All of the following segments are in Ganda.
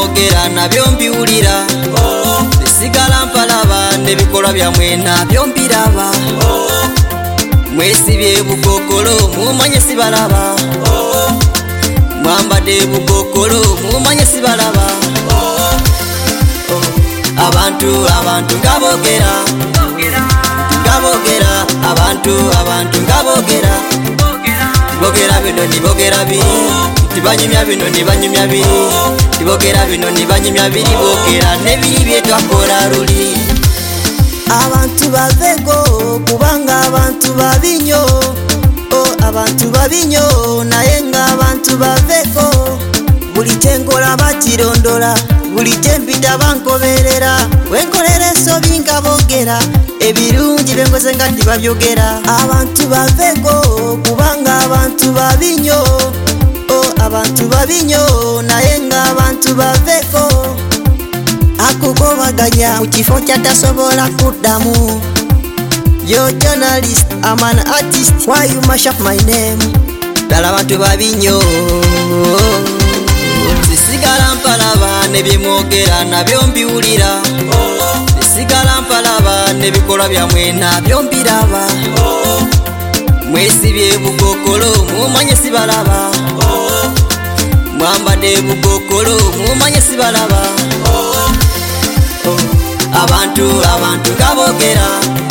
mwogera nabyo mbiwulira sigala mpalaba n'ebikolwa byammwe nabyo mbiraba mwesibye bukokolo mumanye sibalaba mwambadde bukokolo mumanye sibalaba abantu ngabogera abantu ngabogera bogera bino nibogera biri tibanyumya bino nibanyumya biri tibogera bino nibanyumya biri bogera nebiri byetwakola luli abantu bavego kubanga abantu babinyo abantu babinyo naye nga abantu baveko buli kyenkola bakirondola buli kyempita bankoberera wenkolera ensobi nga bogera ebirungi benkoze nga tibabyogera abantu baveko kubanga abantu babinyo abantu babinyo naye nga abantu baveko akukobaganya mu kifo kyatasobola kuddamu yo journalist I'm an artist why you mash up my name dala abantu babinyo sisigala mpalaba nebyemwogera nabyo mbiwulira sisigala mpalaba n'ebikolwa byammwe nabyo mbiraba mwesibye bukokolo mumanye sibalaba mwambadde bukokolo mumanye sibalaba abantu ngabogera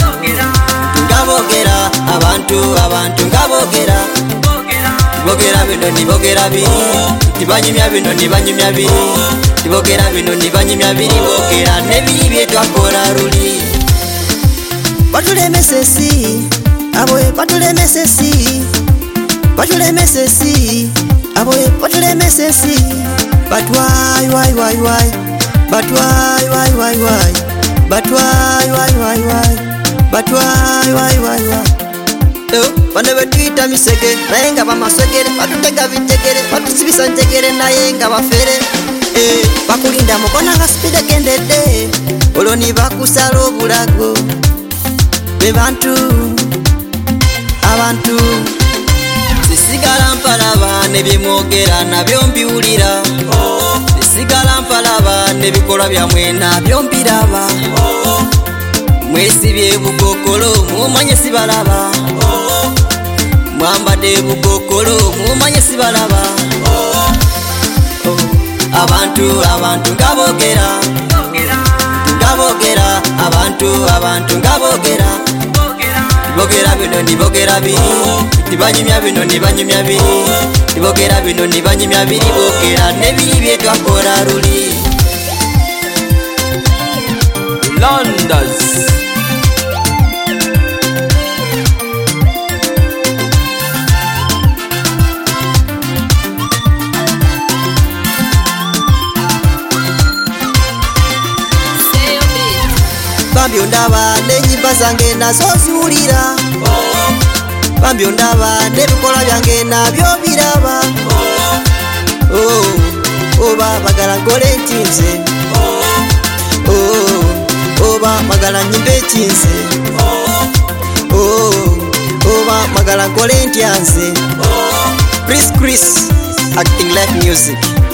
abantu ngabogera bogera bino nibogera biri tibanyumya bino nibanyumya biri tibogera bino nibanyumya biri bogera nebiri byetwakola luli batulemesesi aboye batulemesesi batulemesesi aboye batulemesesi but why but why but why bano betuyita misege naye nga bamaswegere batutega bitegere batusibisa njegere naye nga bafere bakulinda mukono nga sipide kendedde olwo nibakusala obulago bebantu abantu sisigala mpalaba nebyemwogera nabyo mbiwulira sisigala mpalaba n'ebikolwa byammwe nabyo mbiraba mwesibye bukokolo mumanye sibalaba mwambadde bukokolo mumanye sibalaba abantu ngabogera abantu ngabogera bogera bino nibogera biri tibanyumya bino nibanyumya biri tibogera bino nibanyumya biri bogera nebiri byetwakola luli Londons bambyo ndaba n'enyimba zange nazo ziwulira bambyo ndaba n'ebikolwa byange nabyo biraba oba bagala nkole nti nze oba magala nyimbe ekinze oba magala nkole ntya nze Chris acting like music